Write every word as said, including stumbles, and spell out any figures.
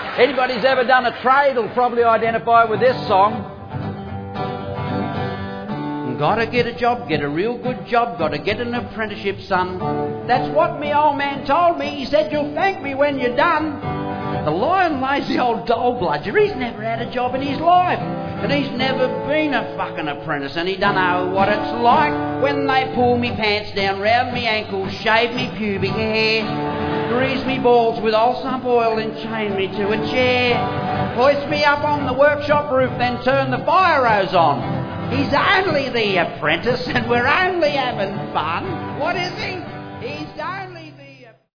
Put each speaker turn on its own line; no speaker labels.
Anybody's ever done a trade will probably identify with this song. Gotta get a job, get a real good job, gotta get an apprenticeship, son. That's what me old man told me. He said, you'll thank me when you're done. The lying, lazy old dole bludger, he's never had a job in his life. And he's never been a fucking apprentice, and he don't know what it's like when they pull me pants down round me ankles, shave me pubic hair, grease me balls with Allsump oil and chain me to a chair, hoist me up on the workshop roof, then turn the fire hose on. He's only the apprentice and we're only having fun. What is he?